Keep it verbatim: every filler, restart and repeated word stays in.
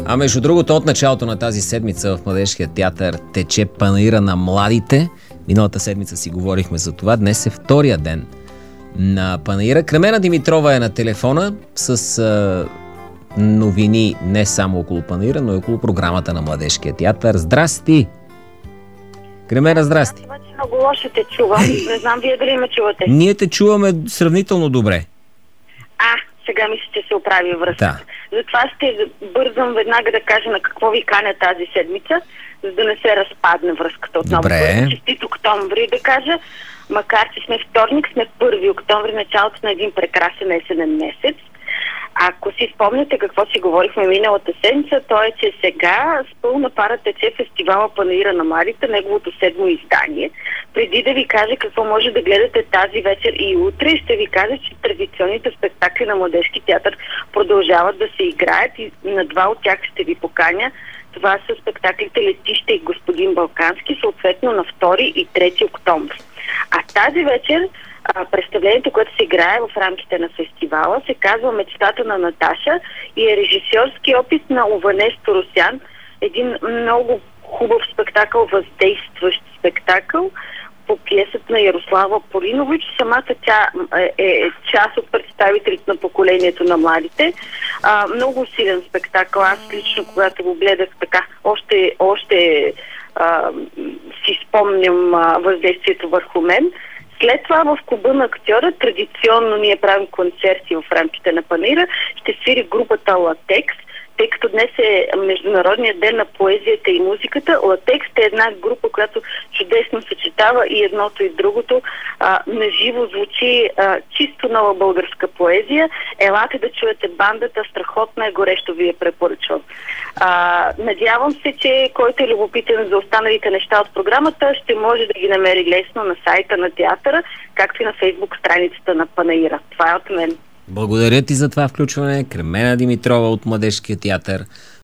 А между другото, от началото на тази седмица в Младежкия театър тече панаира на младите. Миналата седмица си говорихме за това. Днес е втория ден на панаира. Кремена Димитрова е на телефона с а, новини не само около панаира, но и около програмата на Младежкия театър. Здрасти! Кремена, здрасти! Това, че много лошо те чувам. Не знам вие дали ме чувате. Ние те чуваме сравнително добре. А, сега мисля, че се оправи връзка. Да. Затова ще бързам веднага да кажа на какво ви каня тази седмица, за да не се разпадне връзката отново. Добре. Честит октомври да кажа, макар че сме вторник, сме първи октомври, началото на един прекрасен есенен месец. Ако си спомняте какво си говорихме миналата седмица, то е, че сега с пълна пара тече фестивала Панаира на младите, неговото седмо издание. Преди да ви кажа какво може да гледате тази вечер и утре, ще ви кажа, че традиционните спектакли на Младежки театър продължават да се играят и на два от тях ще ви поканя. Това са спектаклите Летище и Господин Балкански, съответно на втори и трети октомври. А тази вечер представлението, което се играе в рамките на фестивала, се казва Мечтата на Наташа и е режисьорски опит на Ованес Торосян. Един много хубав спектакъл, въздействащ спектакъл по пиесата на Ярослава Полинович. Самата тя е, е част от представителите на поколението на младите. А, много силен спектакъл. Аз лично, когато го гледах така, още, още а, си спомням а, въздействието върху мен. След това в Клуба на актьора, традиционно ние правим концерти в рамките на панаира, ще свири групата Латекс, тъй като днес е Международният ден на поезията и музиката. Латекс е една група, която чудесно съчетава и едното и другото. А, наживо звучи а, чисто нова българска поезия. Елате да чуете бандата, страхотна е, горещо ви я препоръчвам. А, надявам се, че който е любопитен за останалите неща от програмата, ще може да ги намери лесно на сайта на театъра, както и на фейсбук страницата на Панаира. Това е от мен. Благодаря ти за това включване. Кремена Димитрова от Младежкия театър.